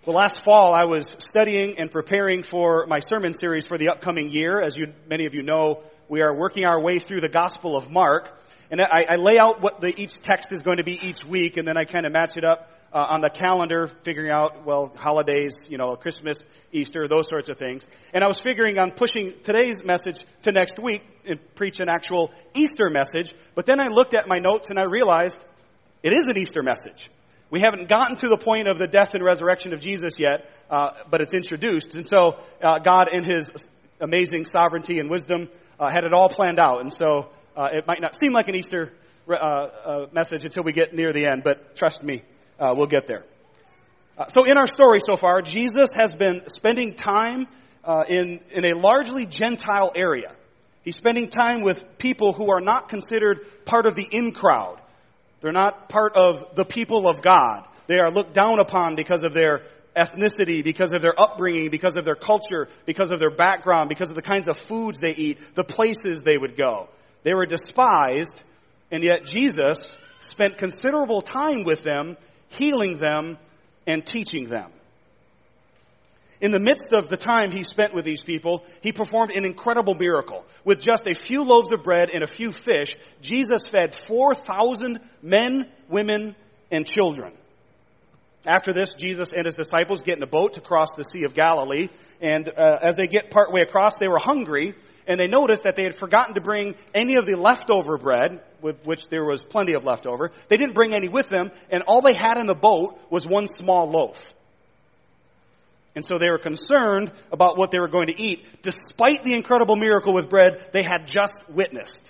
Well, last fall I was studying and preparing for my sermon series for the upcoming year. As many of you know, we are working our way through the Gospel of Mark. And I lay out what each text is going to be each week, and then I kind of match it up on the calendar, figuring out, holidays, Christmas, Easter, those sorts of things. And I was figuring on pushing today's message to next week and preach an actual Easter message. But then I looked at my notes and I realized it is an Easter message. We haven't gotten to the point of the death and resurrection of Jesus yet, but it's introduced. And so God, in His amazing sovereignty and wisdom, had it all planned out. And so it might not seem like an Easter message until we get near the end, but trust me, we'll get there. So in our story so far, Jesus has been spending time in a largely Gentile area. He's spending time with people who are not considered part of the in crowd. They're not part of the people of God. They are looked down upon because of their ethnicity, because of their upbringing, because of their culture, because of their background, because of the kinds of foods they eat, the places they would go. They were despised, and yet Jesus spent considerable time with them, healing them and teaching them. In the midst of the time he spent with these people, he performed an incredible miracle. With just a few loaves of bread and a few fish, Jesus fed 4,000 men, women, and children. After this, Jesus and his disciples get in a boat to cross the Sea of Galilee. And as they get partway across, they were hungry. And they noticed that they had forgotten to bring any of the leftover bread, with which there was plenty of leftover. They didn't bring any with them. And all they had in the boat was one small loaf. And so they were concerned about what they were going to eat, despite the incredible miracle with bread they had just witnessed.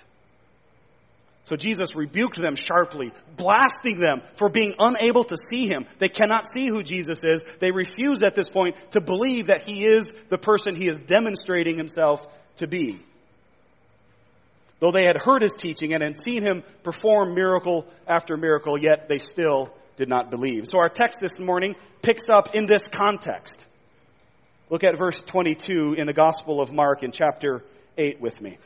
So Jesus rebuked them sharply, blasting them for being unable to see Him. They cannot see who Jesus is. They refuse at this point to believe that He is the person He is demonstrating Himself to be. Though they had heard His teaching and had seen Him perform miracle after miracle, yet they still did not believe. So our text this morning picks up in this context. Look at verse 22 in the Gospel of Mark in chapter 8 with me.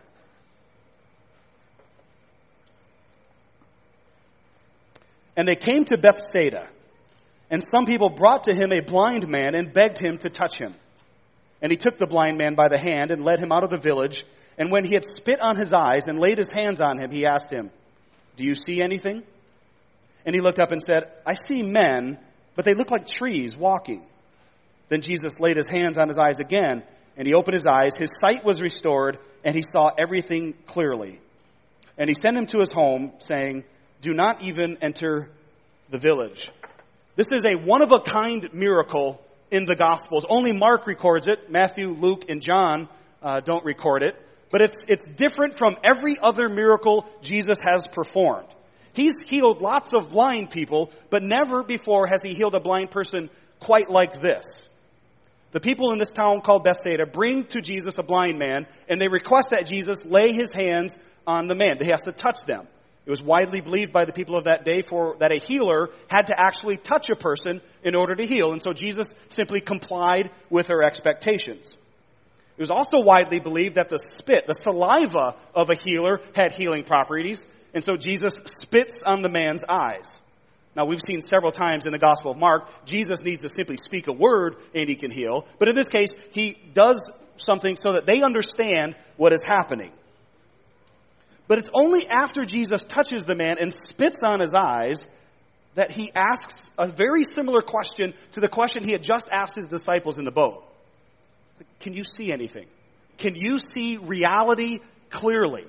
And they came to Bethsaida, and some people brought to him a blind man and begged him to touch him. And he took the blind man by the hand and led him out of the village. And when he had spit on his eyes and laid his hands on him, he asked him, "Do you see anything?" And he looked up and said, "I see men, but they look like trees walking." Then Jesus laid his hands on his eyes again, and he opened his eyes. His sight was restored, and he saw everything clearly. And he sent him to his home, saying, "Do not even enter the village." This is a one-of-a-kind miracle in the Gospels. Only Mark records it. Matthew, Luke, and John don't record it. But it's different from every other miracle Jesus has performed. He's healed lots of blind people, but never before has he healed a blind person quite like this. The people in this town called Bethsaida bring to Jesus a blind man, and they request that Jesus lay his hands on the man. He has to touch them. It was widely believed by the people of that day that a healer had to actually touch a person in order to heal. And so Jesus simply complied with their expectations. It was also widely believed that the spit, the saliva of a healer, had healing properties. And so Jesus spits on the man's eyes. Now, we've seen several times in the Gospel of Mark, Jesus needs to simply speak a word and he can heal. But in this case, he does something so that they understand what is happening. But it's only after Jesus touches the man and spits on his eyes that he asks a very similar question to the question he had just asked his disciples in the boat. Can you see anything? Can you see reality clearly?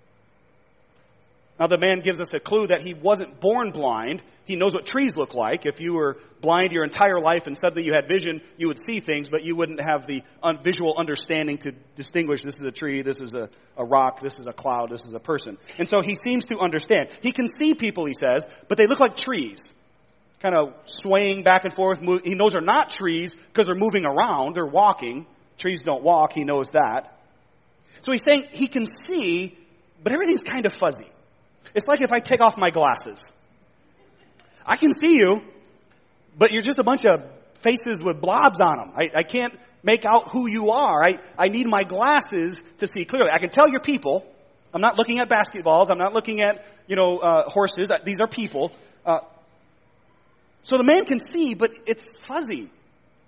Now, the man gives us a clue that he wasn't born blind. He knows what trees look like. If you were blind your entire life and suddenly you had vision, you would see things, but you wouldn't have the visual understanding to distinguish this is a tree, this is a rock, this is a cloud, this is a person. And so he seems to understand. He can see people, he says, but they look like trees, kind of swaying back and forth. He knows they're not trees because they're moving around, they're walking. Trees don't walk, he knows that. So he's saying he can see, but everything's kind of fuzzy. It's like if I take off my glasses. I can see you, but you're just a bunch of faces with blobs on them. I can't make out who you are. I need my glasses to see clearly. I can tell you're people. I'm not looking at basketballs. I'm not looking at, horses. These are people. So the man can see, but it's fuzzy.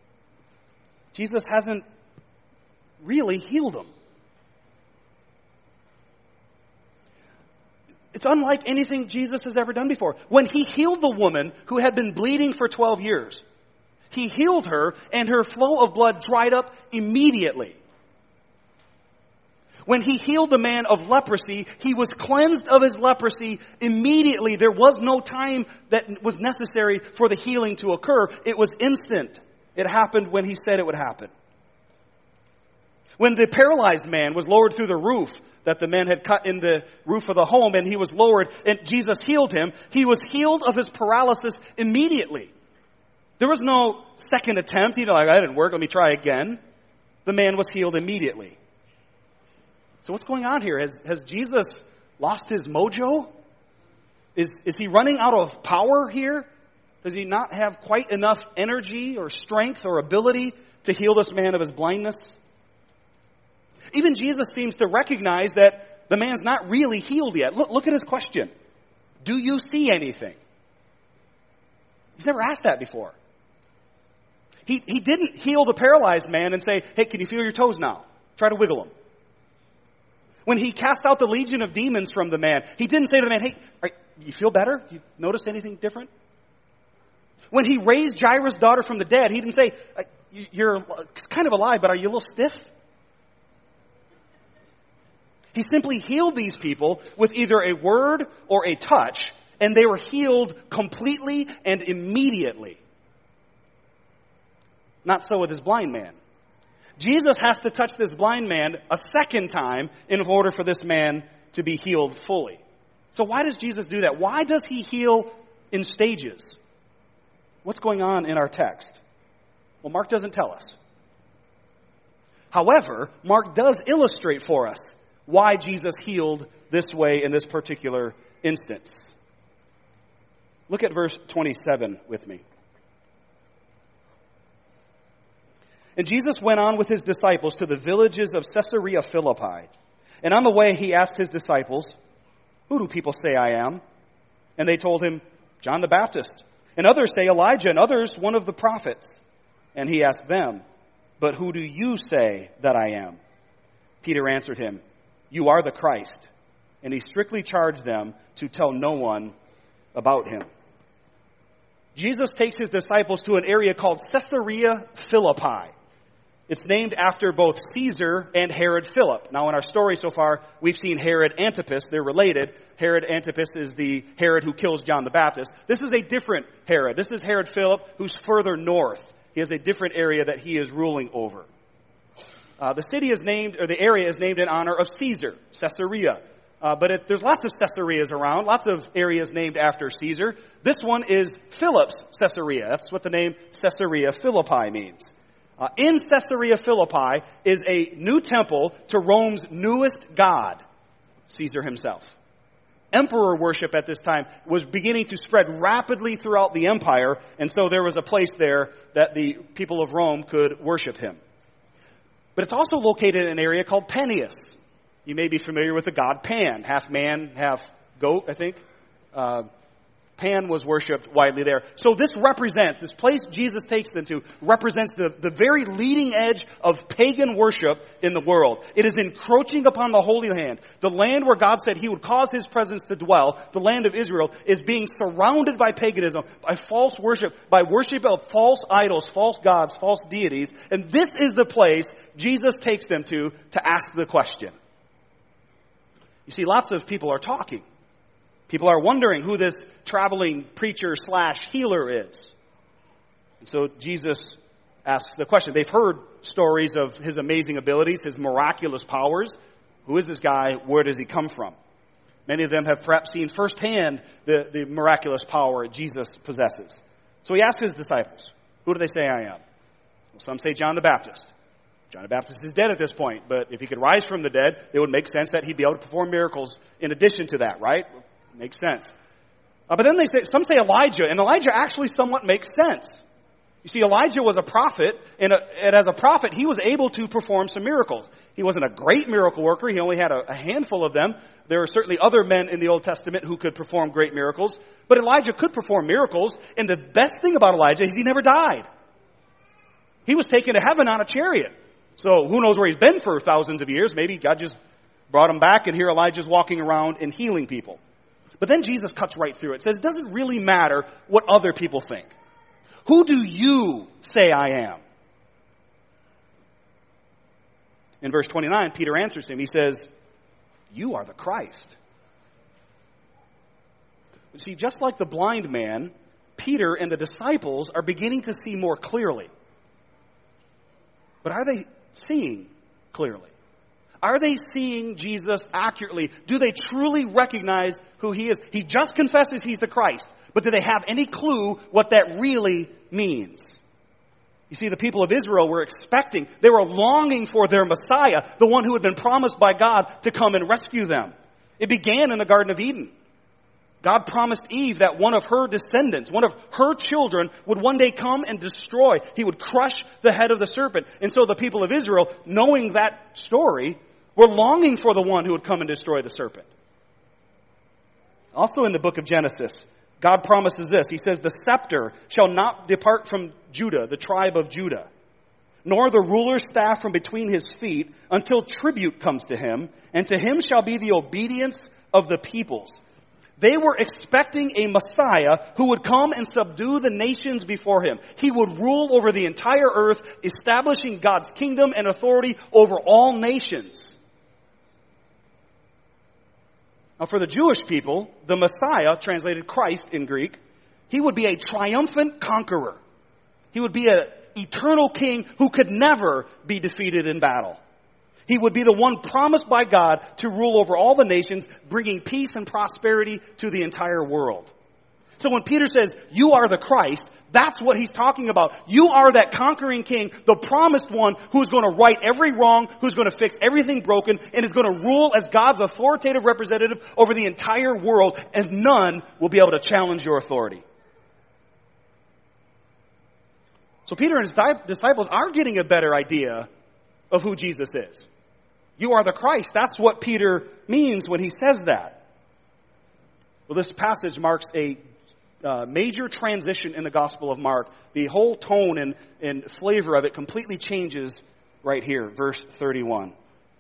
Jesus hasn't really healed him. It's unlike anything Jesus has ever done before. When he healed the woman who had been bleeding for 12 years, he healed her and her flow of blood dried up immediately. When he healed the man of leprosy, he was cleansed of his leprosy immediately. There was no time that was necessary for the healing to occur. It was instant. It happened when he said it would happen. When the paralyzed man was lowered through the roof that the men had cut in the roof of the home, and he was lowered and Jesus healed him, he was healed of his paralysis immediately. There was no second attempt. That didn't work. Let me try again. The man was healed immediately. So what's going on here? Has Jesus lost his mojo? Is he running out of power here? Does he not have quite enough energy or strength or ability to heal this man of his blindness? Even Jesus seems to recognize that the man's not really healed yet. Look at his question. Do you see anything? He's never asked that before. He didn't heal the paralyzed man and say, hey, can you feel your toes now? Try to wiggle them. When he cast out the legion of demons from the man, he didn't say to the man, hey, you feel better? Do you notice anything different? When he raised Jairus' daughter from the dead, he didn't say, you're kind of alive, but are you a little stiff? He simply healed these people with either a word or a touch, and they were healed completely and immediately. Not so with this blind man. Jesus has to touch this blind man a second time in order for this man to be healed fully. So why does Jesus do that? Why does he heal in stages? What's going on in our text? Well, Mark doesn't tell us. However, Mark does illustrate for us why Jesus healed this way in this particular instance. Look at verse 27 with me. And Jesus went on with his disciples to the villages of Caesarea Philippi. And on the way he asked his disciples, who do people say I am? And they told him, John the Baptist. And others say Elijah, and others one of the prophets. And he asked them, but who do you say that I am? Peter answered him, you are the Christ. And he strictly charged them to tell no one about him. Jesus takes his disciples to an area called Caesarea Philippi. It's named after both Caesar and Herod Philip. Now, in our story so far, we've seen Herod Antipas. They're related. Herod Antipas is the Herod who kills John the Baptist. This is a different Herod. This is Herod Philip, who's further north. He has a different area that he is ruling over. The city is named, or the area is named in honor of Caesar, Caesarea. There's lots of Caesareas around, lots of areas named after Caesar. This one is Philip's Caesarea. That's what the name Caesarea Philippi means. In Caesarea Philippi is a new temple to Rome's newest god, Caesar himself. Emperor worship at this time was beginning to spread rapidly throughout the empire, and so there was a place there that the people of Rome could worship him. But it's also located in an area called Panias. You may be familiar with the god Pan, half man, half goat, I think. Pan was worshipped widely there. So this place Jesus takes them to, represents the very leading edge of pagan worship in the world. It is encroaching upon the Holy Land. The land where God said he would cause his presence to dwell, the land of Israel, is being surrounded by paganism, by false worship, by worship of false idols, false gods, false deities. And this is the place Jesus takes them to ask the question. You see, lots of people are talking. People are wondering who this traveling preacher / healer is. And so Jesus asks the question. They've heard stories of his amazing abilities, his miraculous powers. Who is this guy? Where does he come from? Many of them have perhaps seen firsthand the miraculous power Jesus possesses. So he asks his disciples, who do they say I am? Well, some say John the Baptist. John the Baptist is dead at this point, but if he could rise from the dead, it would make sense that he'd be able to perform miracles in addition to that, right? Makes sense. But then some say Elijah, and Elijah actually somewhat makes sense. You see, Elijah was a prophet, and as a prophet, he was able to perform some miracles. He wasn't a great miracle worker. He only had a handful of them. There are certainly other men in the Old Testament who could perform great miracles, but Elijah could perform miracles, and the best thing about Elijah is he never died. He was taken to heaven on a chariot. So who knows where he's been for thousands of years. Maybe God just brought him back, and here Elijah's walking around and healing people. But then Jesus cuts right through it. It says, it doesn't really matter what other people think. Who do you say I am? In verse 29, Peter answers him. He says, you are the Christ. You see, just like the blind man, Peter and the disciples are beginning to see more clearly. But are they seeing clearly? Are they seeing Jesus accurately? Do they truly recognize who he is? He just confesses he's the Christ, but do they have any clue what that really means? You see, the people of Israel were expecting, they were longing for their Messiah, the one who had been promised by God to come and rescue them. It began in the Garden of Eden. God promised Eve that one of her descendants, one of her children, would one day come and destroy. He would crush the head of the serpent. And so the people of Israel, knowing that story, were longing for the one who would come and destroy the serpent. Also in the book of Genesis, God promises this. He says, the scepter shall not depart from Judah, the tribe of Judah, nor the ruler's staff from between his feet, until tribute comes to him, and to him shall be the obedience of the peoples. They were expecting a Messiah who would come and subdue the nations before him. He would rule over the entire earth, establishing God's kingdom and authority over all nations. Now, for the Jewish people, the Messiah, translated Christ in Greek, he would be a triumphant conqueror. He would be an eternal king who could never be defeated in battle. He would be the one promised by God to rule over all the nations, bringing peace and prosperity to the entire world. So when Peter says, you are the Christ, that's what he's talking about. You are that conquering king, the promised one who's going to right every wrong, who's going to fix everything broken, and is going to rule as God's authoritative representative over the entire world, and none will be able to challenge your authority. So Peter and his disciples are getting a better idea of who Jesus is. You are the Christ. That's what Peter means when he says that. Well, this passage marks a major transition in the Gospel of Mark. The whole tone and flavor of it completely changes right here, verse 31.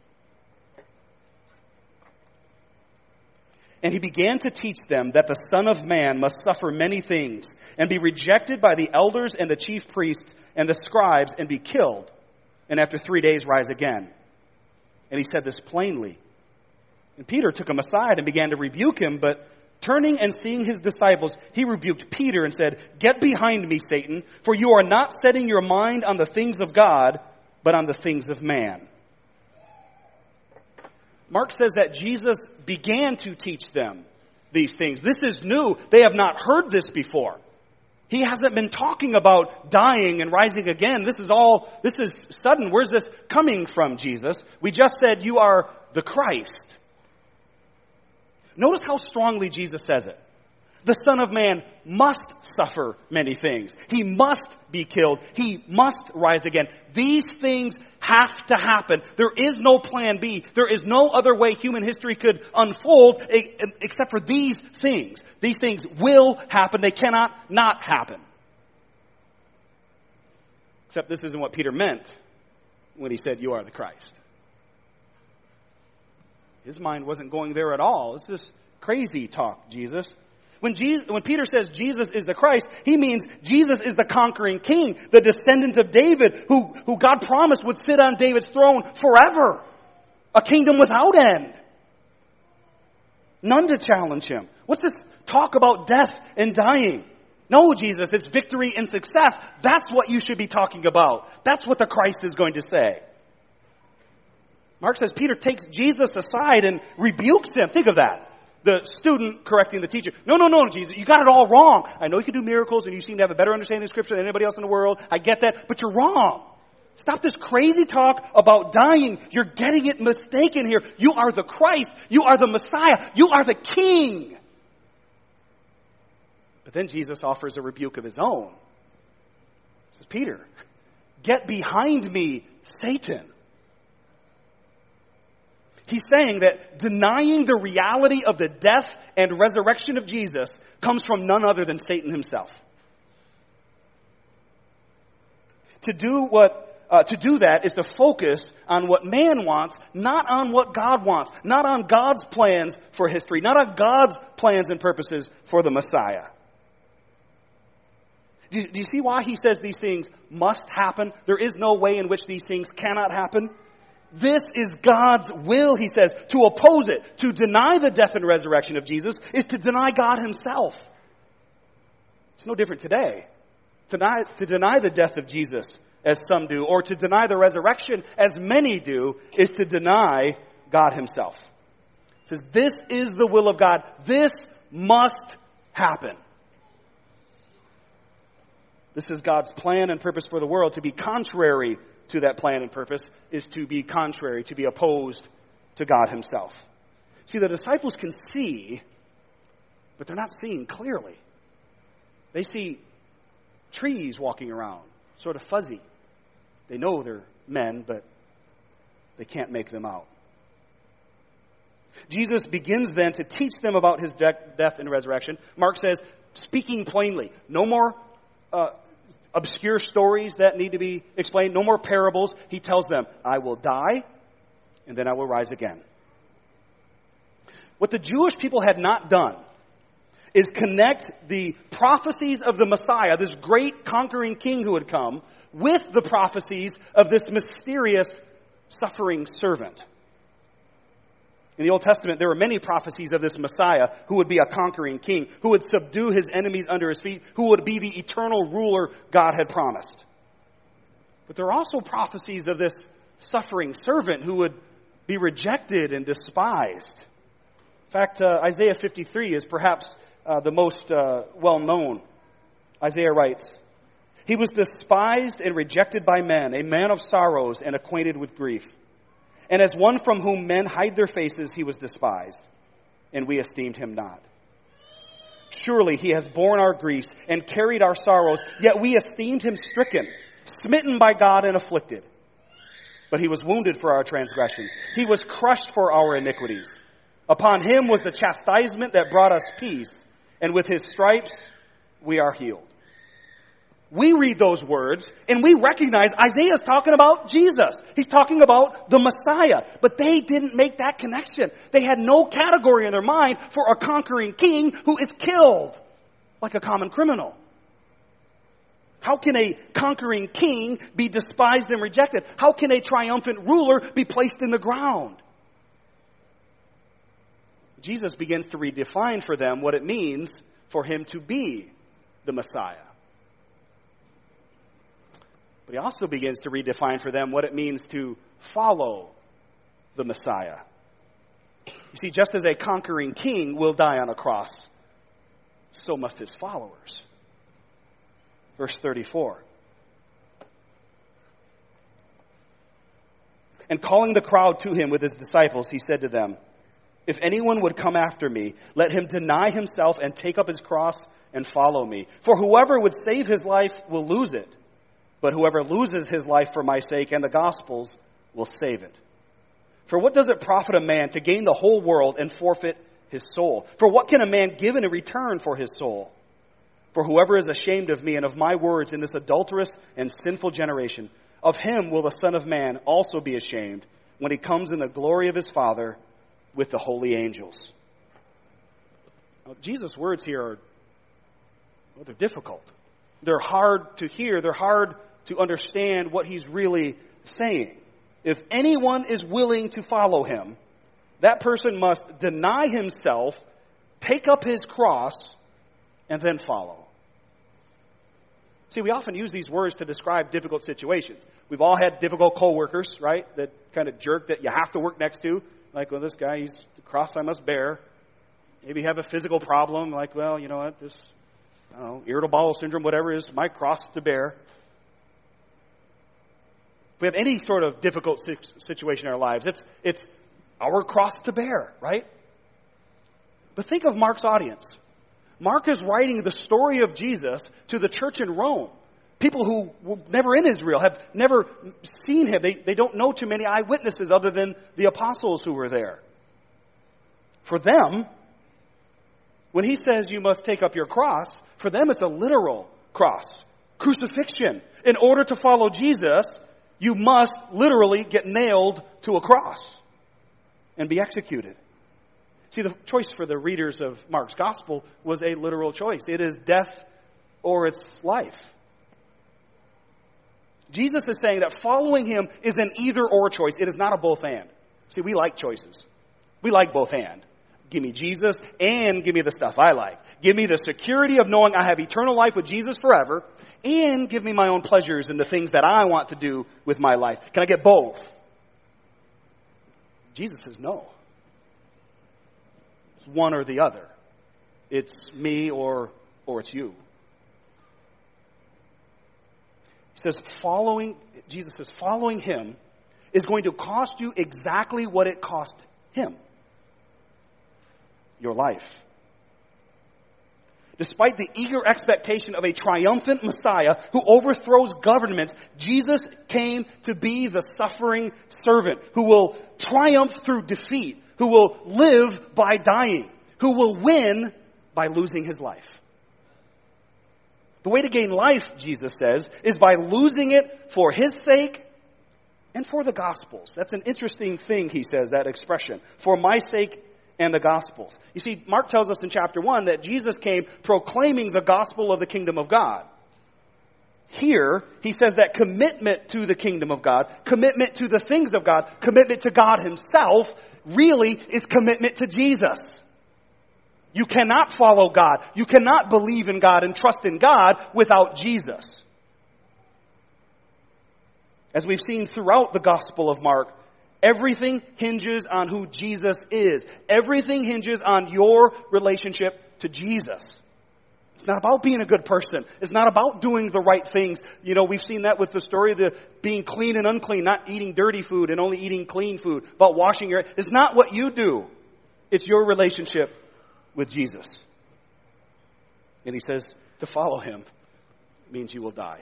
And he began to teach them that the Son of Man must suffer many things and be rejected by the elders and the chief priests and the scribes and be killed, and after 3 days rise again. And he said this plainly. And Peter took him aside and began to rebuke him, but turning and seeing his disciples, he rebuked Peter and said, get behind me, Satan, for you are not setting your mind on the things of God, but on the things of man. Mark says that Jesus began to teach them these things. This is new. They have not heard this before. He hasn't been talking about dying and rising again. This is sudden. Where's this coming from, Jesus? We just said you are the Christ. Notice how strongly Jesus says it. The Son of Man must suffer many things. He must be killed. He must rise again. These things have to happen. There is no plan B. There is no other way human history could unfold except for these things. These things will happen. They cannot not happen. Except this isn't what Peter meant when he said, you are the Christ. His mind wasn't going there at all. It's this crazy talk, Jesus. When Peter says Jesus is the Christ, he means Jesus is the conquering king, the descendant of David, who God promised would sit on David's throne forever. A kingdom without end. None to challenge him. What's this talk about death and dying? No, Jesus, it's victory and success. That's what you should be talking about. That's what the Christ is going to say. Mark says Peter takes Jesus aside and rebukes him. Think of that. The student correcting the teacher. No, Jesus, you got it all wrong. I know you can do miracles and you seem to have a better understanding of Scripture than anybody else in the world. I get that, but you're wrong. Stop this crazy talk about dying. You're getting it mistaken here. You are the Christ. You are the Messiah. You are the King. But then Jesus offers a rebuke of his own. He says, Peter, get behind me, Satan. He's saying that denying the reality of the death and resurrection of Jesus comes from none other than Satan himself. To do that is to focus on what man wants, not on what God wants, not on God's plans for history, not on God's plans and purposes for the Messiah. Do you see why he says these things must happen? There is no way in which these things cannot happen. This is God's will, he says. To oppose it, to deny the death and resurrection of Jesus, is to deny God himself. It's no different today. To deny the death of Jesus, as some do, or to deny the resurrection, as many do, is to deny God himself. It says, this is the will of God. This must happen. This is God's plan and purpose for the world. To be contrary to that plan and purpose is to be contrary, to be opposed to God himself. See, the disciples can see, but they're not seeing clearly. They see trees walking around, sort of fuzzy. They know they're men, but they can't make them out. Jesus begins then to teach them about his death and resurrection. Mark says, speaking plainly, no more obscure stories that need to be explained, no more parables. He tells them, I will die, and then I will rise again. What the Jewish people had not done is connect the prophecies of the Messiah, this great conquering king who would come, with the prophecies of this mysterious suffering servant. In the Old Testament, there were many prophecies of this Messiah who would be a conquering king, who would subdue his enemies under his feet, who would be the eternal ruler God had promised. But there are also prophecies of this suffering servant who would be rejected and despised. In fact, Isaiah 53 is perhaps the most well-known. Isaiah writes, he was despised and rejected by men, a man of sorrows and acquainted with grief. And as one from whom men hide their faces, he was despised, and we esteemed him not. Surely he has borne our griefs and carried our sorrows, yet we esteemed him stricken, smitten by God and afflicted. But he was wounded for our transgressions. He was crushed for our iniquities. Upon him was the chastisement that brought us peace, and with his stripes we are healed. We read those words and we recognize Isaiah is talking about Jesus. He's talking about the Messiah. But they didn't make that connection. They had no category in their mind for a conquering king who is killed like a common criminal. How can a conquering king be despised and rejected? How can a triumphant ruler be placed in the ground? Jesus begins to redefine for them what it means for him to be the Messiah. But he also begins to redefine for them what it means to follow the Messiah. You see, just as a conquering king will die on a cross, so must his followers. Verse 34. And calling the crowd to him with his disciples, he said to them, if anyone would come after me, let him deny himself and take up his cross and follow me. For whoever would save his life will lose it. But whoever loses his life for my sake and the gospel's will save it. For what does it profit a man to gain the whole world and forfeit his soul? For what can a man give in return for his soul? For whoever is ashamed of me and of my words in this adulterous and sinful generation, of him will the Son of Man also be ashamed when he comes in the glory of his Father with the holy angels. Now, Jesus' words here are, they're difficult. They're hard to hear. They're hard to understand what he's really saying. If anyone is willing to follow him, that person must deny himself, take up his cross, and then follow. See, we often use these words to describe difficult situations. We've all had difficult coworkers, right? That kind of jerk that you have to work next to. Like, well, this guy, he's the cross I must bear. Maybe have a physical problem. Like, well, you know what, this, I don't know, irritable bowel syndrome, whatever it is, my cross to bear. If we have any sort of difficult situation in our lives, it's our cross to bear, right? But think of Mark's audience. Mark is writing the story of Jesus to the church in Rome. People who were never in Israel, have never seen him. They don't know too many eyewitnesses other than the apostles who were there. For them, when he says you must take up your cross, for them it's a literal cross. crucifixion. In order to follow Jesus, you must literally get nailed to a cross and be executed. See, the choice for the readers of Mark's gospel was a literal choice. It is death or it's life. Jesus is saying that following him is an either-or choice. It is not a both-and. See, we like choices. We like both-and. Give me Jesus and give me the stuff I like. Give me the security of knowing I have eternal life with Jesus forever, and give me my own pleasures and the things that I want to do with my life. Can I get both? Jesus says no. It's one or the other. It's me or it's you. Jesus says, following him is going to cost you exactly what it cost him. Your life. Despite the eager expectation of a triumphant Messiah who overthrows governments, Jesus came to be the suffering servant who will triumph through defeat, who will live by dying, who will win by losing his life. The way to gain life, Jesus says, is by losing it for his sake and for the gospel's. That's an interesting thing, he says, that expression. For my sake and the gospel's. You see, Mark tells us in chapter 1 that Jesus came proclaiming the gospel of the kingdom of God. Here, he says that commitment to the kingdom of God, commitment to the things of God, commitment to God himself, really is commitment to Jesus. You cannot follow God. You cannot believe in God and trust in God without Jesus. As we've seen throughout the Gospel of Mark, everything hinges on who Jesus is. Everything hinges on your relationship to Jesus. It's not about being a good person. It's not about doing the right things. You know, we've seen that with the story of the being clean and unclean, not eating dirty food and only eating clean food, about washing your... It's not what you do. It's your relationship with Jesus. And he says to follow him means you will die.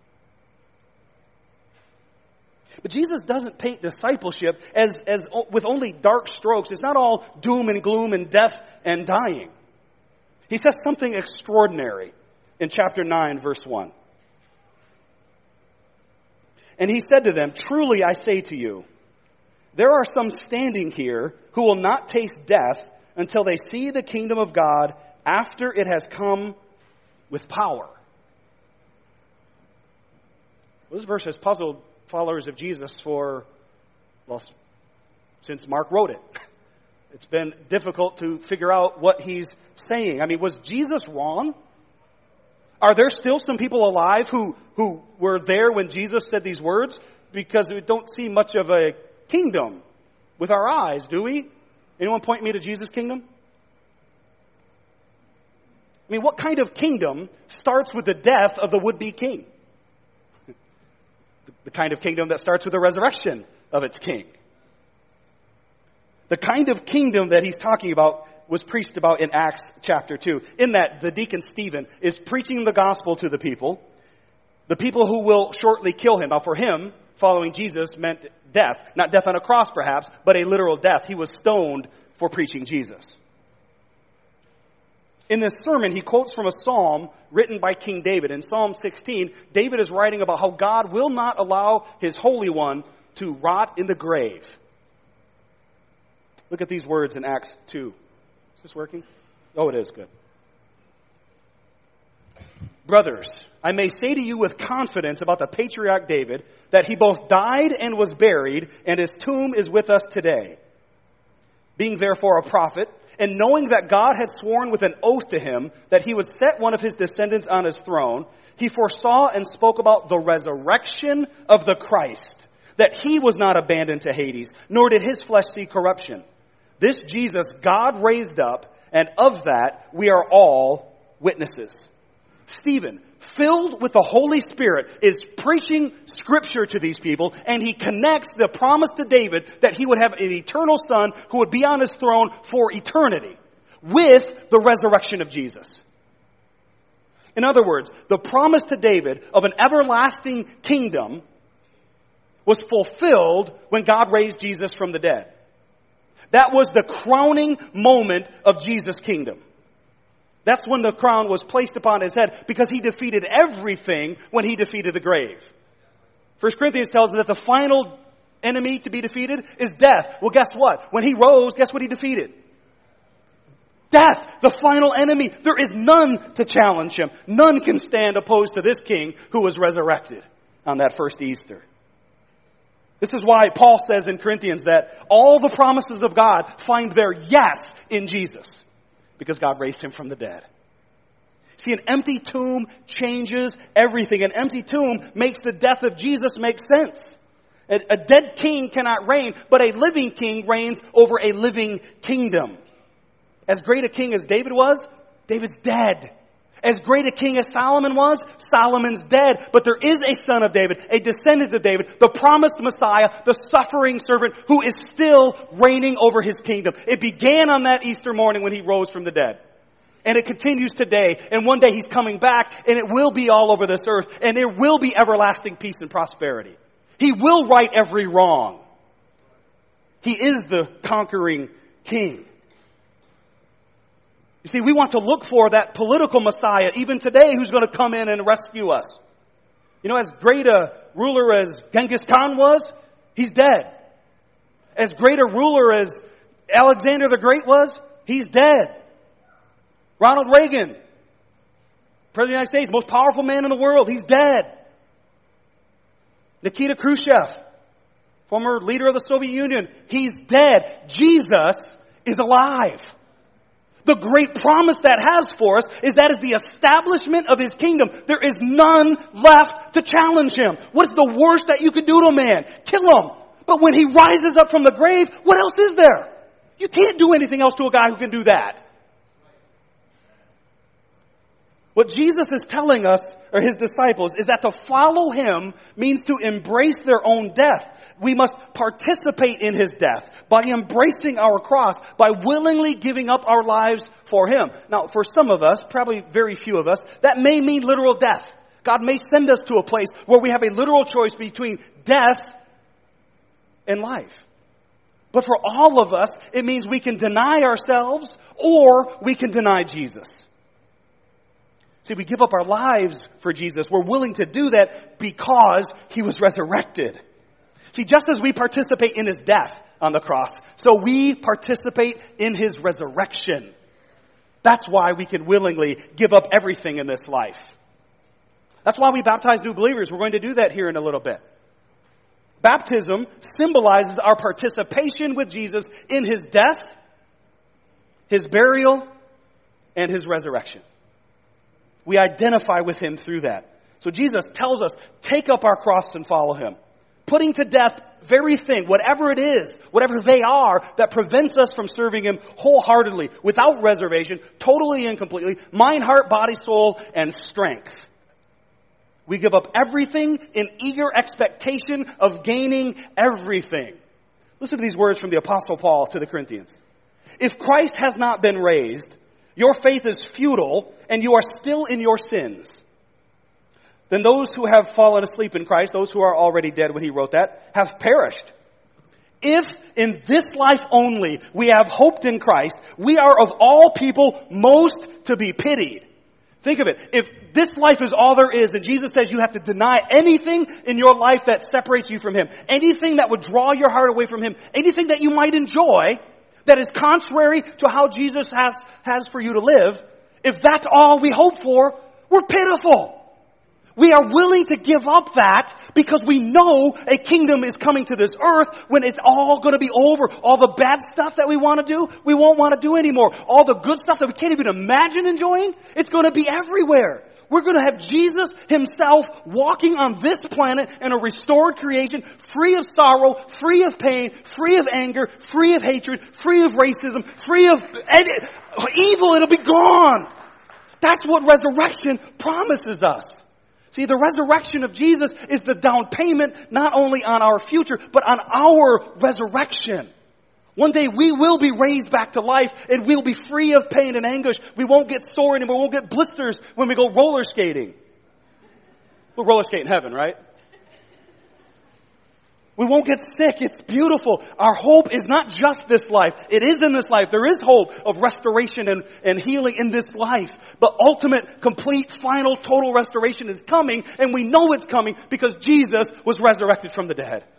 But Jesus doesn't paint discipleship as with only dark strokes. It's not all doom and gloom and death and dying. He says something extraordinary in chapter 9, verse 1. And he said to them, "Truly I say to you, there are some standing here who will not taste death until they see the kingdom of God after it has come with power." This verse has puzzled followers of Jesus since Mark wrote it. It's been difficult to figure out what he's saying. I mean, was Jesus wrong? Are there still some people alive who were there when Jesus said these words? Because we don't see much of a kingdom with our eyes, do we? Anyone point me to Jesus' kingdom? I mean, what kind of kingdom starts with the death of the would-be king? The kind of kingdom that starts with the resurrection of its king. The kind of kingdom that he's talking about was preached about in Acts chapter 2. In that, the deacon Stephen is preaching the gospel to the people who will shortly kill him. Now for him, following Jesus meant death. Not death on a cross perhaps, but a literal death. He was stoned for preaching Jesus. In this sermon, he quotes from a psalm written by King David. In Psalm 16, David is writing about how God will not allow his Holy One to rot in the grave. Look at these words in Acts 2. Is this working? Oh, it is. Good. "Brothers, I may say to you with confidence about the patriarch David that he both died and was buried, and his tomb is with us today. Being therefore a prophet, and knowing that God had sworn with an oath to him that he would set one of his descendants on his throne, he foresaw and spoke about the resurrection of the Christ, that he was not abandoned to Hades, nor did his flesh see corruption. This Jesus God raised up, and of that we are all witnesses." Stephen, filled with the Holy Spirit, is preaching Scripture to these people, and he connects the promise to David that he would have an eternal son who would be on his throne for eternity with the resurrection of Jesus. In other words, the promise to David of an everlasting kingdom was fulfilled when God raised Jesus from the dead. That was the crowning moment of Jesus' kingdom. That's when the crown was placed upon his head, because he defeated everything when he defeated the grave. 1 Corinthians tells us that the final enemy to be defeated is death. Well, guess what? When he rose, guess what he defeated? Death, the final enemy. There is none to challenge him. None can stand opposed to this king who was resurrected on that first Easter. This is why Paul says in Corinthians that all the promises of God find their yes in Jesus, because God raised him from the dead. See, an empty tomb changes everything. An empty tomb makes the death of Jesus make sense. A dead king cannot reign, but a living king reigns over a living kingdom. As great a king as David was, David's dead. As great a king as Solomon was, Solomon's dead. But there is a son of David, a descendant of David, the promised Messiah, the suffering servant who is still reigning over his kingdom. It began on that Easter morning when he rose from the dead. And it continues today. And one day he's coming back, and it will be all over this earth. And there will be everlasting peace and prosperity. He will right every wrong. He is the conquering king. You see, we want to look for that political Messiah, even today, who's going to come in and rescue us. You know, as great a ruler as Genghis Khan was, he's dead. As great a ruler as Alexander the Great was, he's dead. Ronald Reagan, President of the United States, most powerful man in the world, he's dead. Nikita Khrushchev, former leader of the Soviet Union, he's dead. Jesus is alive. The great promise that has for us is that is the establishment of his kingdom. There is none left to challenge him. What is the worst that you can do to a man? Kill him. But when he rises up from the grave, what else is there? You can't do anything else to a guy who can do that. What Jesus is telling us, or his disciples, is that to follow him means to embrace their own death. We must participate in his death by embracing our cross, by willingly giving up our lives for him. Now, for some of us, probably very few of us, that may mean literal death. God may send us to a place where we have a literal choice between death and life. But for all of us, it means we can deny ourselves or we can deny Jesus. See, we give up our lives for Jesus. We're willing to do that because he was resurrected. See, just as we participate in his death on the cross, so we participate in his resurrection. That's why we can willingly give up everything in this life. That's why we baptize new believers. We're going to do that here in a little bit. Baptism symbolizes our participation with Jesus in his death, his burial, and his resurrection. We identify with him through that. So Jesus tells us, take up our cross and follow him. Putting to death very thing, whatever it is, whatever they are, that prevents us from serving him wholeheartedly, without reservation, totally and completely, mind, heart, body, soul, and strength. We give up everything in eager expectation of gaining everything. Listen to these words from the Apostle Paul to the Corinthians. If Christ has not been raised, your faith is futile, and you are still in your sins. Then those who have fallen asleep in Christ, those who are already dead when he wrote that, have perished. If in this life only we have hoped in Christ, we are of all people most to be pitied. Think of it. If this life is all there is, and Jesus says you have to deny anything in your life that separates you from him, anything that would draw your heart away from him, anything that you might enjoy that is contrary to how Jesus has for you to live, if that's all we hope for, we're pitiful. We are willing to give up that because we know a kingdom is coming to this earth when it's all going to be over. All the bad stuff that we want to do, we won't want to do anymore. All the good stuff that we can't even imagine enjoying, it's going to be everywhere. We're going to have Jesus himself walking on this planet in a restored creation, free of sorrow, free of pain, free of anger, free of hatred, free of racism, free of evil. It'll be gone. That's what resurrection promises us. See, the resurrection of Jesus is the down payment not only on our future, but on our resurrection. One day we will be raised back to life and we'll be free of pain and anguish. We won't get sore anymore. We won't get blisters when we go roller skating. We'll roller skate in heaven, right? We won't get sick. It's beautiful. Our hope is not just this life. It is in this life. There is hope of restoration and healing in this life. But ultimate, complete, final, total restoration is coming, and we know it's coming because Jesus was resurrected from the dead.